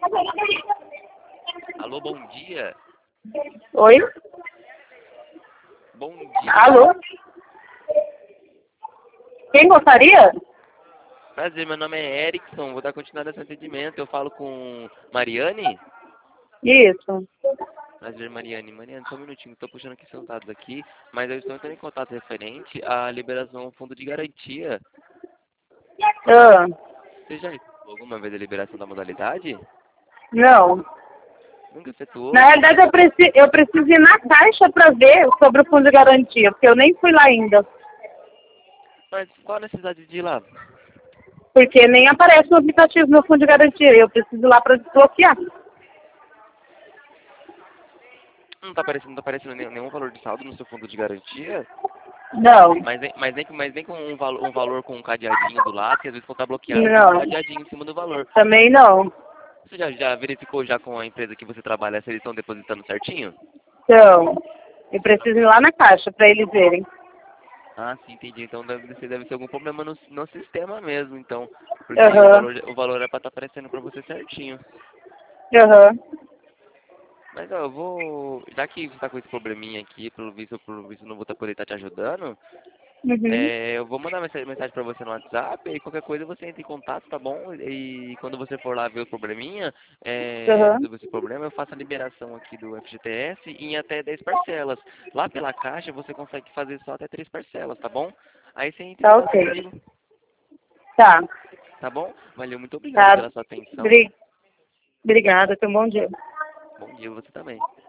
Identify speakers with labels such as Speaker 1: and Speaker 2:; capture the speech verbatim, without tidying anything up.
Speaker 1: Alô, bom dia.
Speaker 2: Oi?
Speaker 1: Bom dia.
Speaker 2: Alô? Quem gostaria?
Speaker 1: Prazer, meu nome é Erickson, vou dar continuidade a esse atendimento. Eu falo com Mariane?
Speaker 2: Isso.
Speaker 1: Prazer, Mariane. Mariane, só um minutinho, estou puxando aqui seus dados aqui, mas eu estou entrando em contato referente à liberação do fundo de garantia.
Speaker 2: Ah,
Speaker 1: Você já efetuou alguma vez a liberação da modalidade?
Speaker 2: não.
Speaker 1: Nunca efetuou?
Speaker 2: Na realidade, eu, preci eu preciso ir na caixa para ver sobre o fundo de garantia, porque eu nem fui lá ainda.
Speaker 1: Mas qual a necessidade de ir lá?
Speaker 2: Porque nem aparece no aplicativo meu fundo de garantia. Eu preciso ir lá para desbloquear.
Speaker 1: Não está aparecendo, não tá aparecendo nenhum, nenhum valor de saldo no seu fundo de garantia?
Speaker 2: Não.
Speaker 1: Mas nem, mas nem, mas nem com um, valo, um valor com um cadeadinho do lado, que às vezes quando está bloqueado tem um
Speaker 2: Não.
Speaker 1: cadeadinho em cima do valor.
Speaker 2: Também não.
Speaker 1: Você já, já verificou já com a empresa que você trabalha se eles estão depositando certinho?
Speaker 2: Então, eu preciso ir lá na caixa para eles verem.
Speaker 1: Ah, sim, entendi. Então deve ser, deve ser algum problema no, no sistema mesmo, então. Porque o
Speaker 2: Aham.
Speaker 1: valor, o valor é para estar aparecendo para você certinho.
Speaker 2: Aham.
Speaker 1: Mas ó, eu vou. Já que você está com esse probleminha aqui, pelo visto, pelo visto não vou tá, poder estar te ajudando,
Speaker 2: Uhum.
Speaker 1: é, eu vou mandar mensagem, mensagem para você no WhatsApp e qualquer coisa você entra em contato, tá bom? E quando você for lá ver o probleminha, é,
Speaker 2: Aham.
Speaker 1: resolver esse problema, eu faço a liberação aqui do F G T S em até dez parcelas. Lá pela caixa você consegue fazer só até três parcelas, tá bom? Aí você entra em
Speaker 2: Tá
Speaker 1: contato
Speaker 2: ok.
Speaker 1: comigo,
Speaker 2: Tá.
Speaker 1: tá bom? Valeu, muito obrigado
Speaker 2: Tá.
Speaker 1: pela sua atenção.
Speaker 2: Bri- Obrigada. Tenha um bom dia.
Speaker 1: Bom dia, você também.